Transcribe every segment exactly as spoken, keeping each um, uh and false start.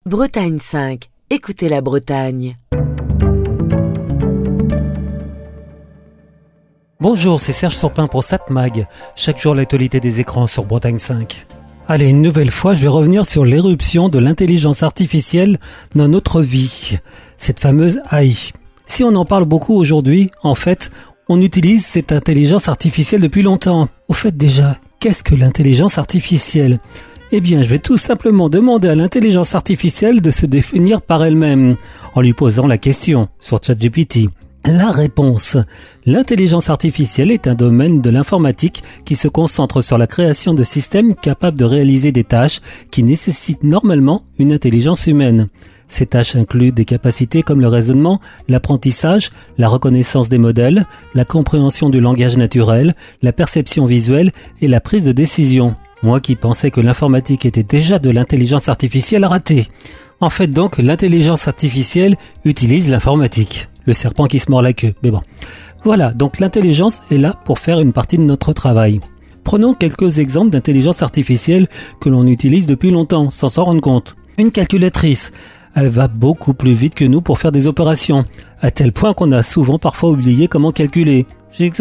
Bretagne cinq. Écoutez la Bretagne. Bonjour, c'est Serge Surpin pour SatMag. Chaque jour, l'actualité des écrans sur Bretagne cinq. Allez, une nouvelle fois, je vais revenir sur l'éruption de l'intelligence artificielle dans notre vie. Cette fameuse A I. Si on en parle beaucoup aujourd'hui, en fait, on utilise cette intelligence artificielle depuis longtemps. Au fait, déjà, qu'est-ce que l'intelligence artificielle ? Eh bien, je vais tout simplement demander à l'intelligence artificielle de se définir par elle-même, en lui posant la question sur ChatGPT. La réponse. L'intelligence artificielle est un domaine de l'informatique qui se concentre sur la création de systèmes capables de réaliser des tâches qui nécessitent normalement une intelligence humaine. Ces tâches incluent des capacités comme le raisonnement, l'apprentissage, la reconnaissance des modèles, la compréhension du langage naturel, la perception visuelle et la prise de décision. Moi qui pensais que l'informatique était déjà de l'intelligence artificielle, raté. En fait donc, l'intelligence artificielle utilise l'informatique. Le serpent qui se mord la queue, mais bon. Voilà, donc l'intelligence est là pour faire une partie de notre travail. Prenons quelques exemples d'intelligence artificielle que l'on utilise depuis longtemps, sans s'en rendre compte. Une calculatrice, elle va beaucoup plus vite que nous pour faire des opérations, à tel point qu'on a souvent parfois oublié comment calculer. J'exagère ?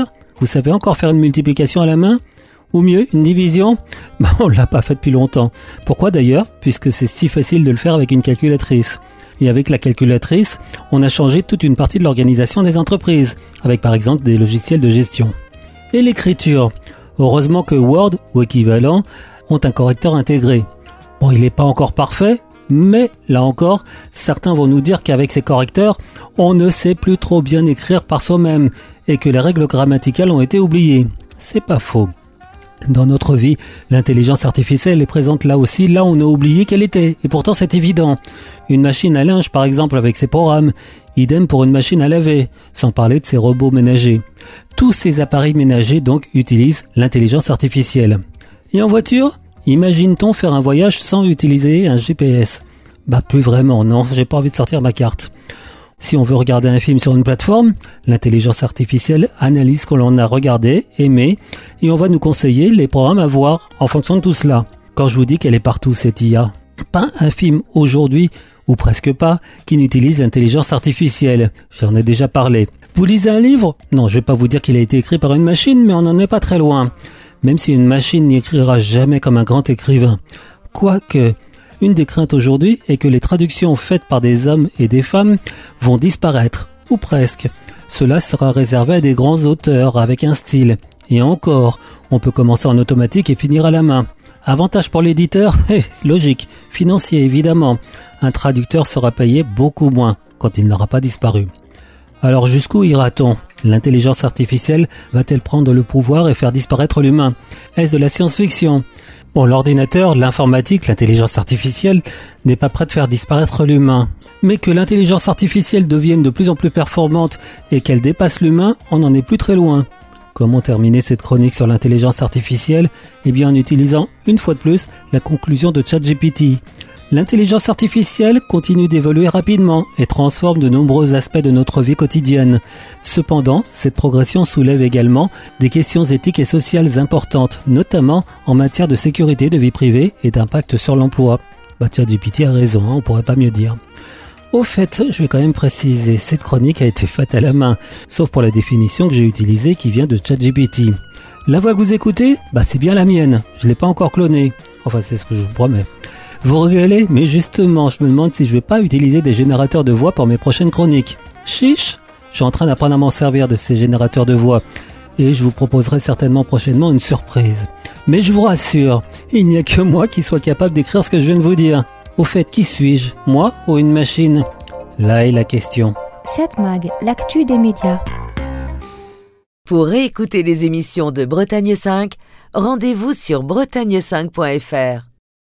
Vous savez encore faire une multiplication à la main ? Ou mieux, une division ? Bon, on l'a pas fait depuis longtemps. Pourquoi d'ailleurs ? Puisque c'est si facile de le faire avec une calculatrice. Et avec la calculatrice, on a changé toute une partie de l'organisation des entreprises, avec par exemple des logiciels de gestion. Et l'écriture. Heureusement que Word, ou équivalent, ont un correcteur intégré. Bon, il n'est pas encore parfait, mais là encore, certains vont nous dire qu'avec ces correcteurs, on ne sait plus trop bien écrire par soi-même, et que les règles grammaticales ont été oubliées. C'est pas faux. Dans notre vie, l'intelligence artificielle est présente là aussi, là où on a oublié qu'elle était, et pourtant c'est évident. Une machine à linge par exemple avec ses programmes, idem pour une machine à laver, sans parler de ses robots ménagers. Tous ces appareils ménagers donc utilisent l'intelligence artificielle. Et en voiture, imagine-t-on faire un voyage sans utiliser un G P S ? Bah plus vraiment, non, j'ai pas envie de sortir ma carte. Si on veut regarder un film sur une plateforme, l'intelligence artificielle analyse ce que l'on a regardé, aimé, et on va nous conseiller les programmes à voir en fonction de tout cela. Quand je vous dis qu'elle est partout, cette I A, pas un film aujourd'hui, ou presque pas, qui n'utilise l'intelligence artificielle. J'en ai déjà parlé. Vous lisez un livre ? Non, je vais pas vous dire qu'il a été écrit par une machine, mais on n'en est pas très loin. Même si une machine n'y écrira jamais comme un grand écrivain. Quoique... Une des craintes aujourd'hui est que les traductions faites par des hommes et des femmes vont disparaître, ou presque. Cela sera réservé à des grands auteurs avec un style. Et encore, on peut commencer en automatique et finir à la main. Avantage pour l'éditeur ? Eh, logique. Financier, évidemment. Un traducteur sera payé beaucoup moins quand il n'aura pas disparu. Alors jusqu'où ira-t-on ? L'intelligence artificielle va-t-elle prendre le pouvoir et faire disparaître l'humain ? Est-ce de la science-fiction ? Bon, l'ordinateur, l'informatique, l'intelligence artificielle n'est pas prêt de faire disparaître l'humain. Mais que l'intelligence artificielle devienne de plus en plus performante et qu'elle dépasse l'humain, on n'en est plus très loin. Comment terminer cette chronique sur l'intelligence artificielle ? Eh bien en utilisant, une fois de plus, la conclusion de ChatGPT. L'intelligence artificielle continue d'évoluer rapidement et transforme de nombreux aspects de notre vie quotidienne. Cependant, cette progression soulève également des questions éthiques et sociales importantes, notamment en matière de sécurité de vie privée et d'impact sur l'emploi. Bah ChatGPT a raison, hein, on pourrait pas mieux dire. Au fait, je vais quand même préciser, cette chronique a été faite à la main, sauf pour la définition que j'ai utilisée qui vient de ChatGPT. La voix que vous écoutez, bah c'est bien la mienne, je l'ai pas encore clonée. Enfin, c'est ce que je vous promets. Vous rigolez, mais justement, je me demande si je vais pas utiliser des générateurs de voix pour mes prochaines chroniques. Chiche, je suis en train d'apprendre à m'en servir de ces générateurs de voix et je vous proposerai certainement prochainement une surprise. Mais je vous rassure, il n'y a que moi qui soit capable d'écrire ce que je viens de vous dire. Au fait, qui suis-je ? Moi ou une machine ? Là est la question. SatMag, l'actu des médias. Pour réécouter les émissions de Bretagne cinq, rendez-vous sur bretagne cinq point f r.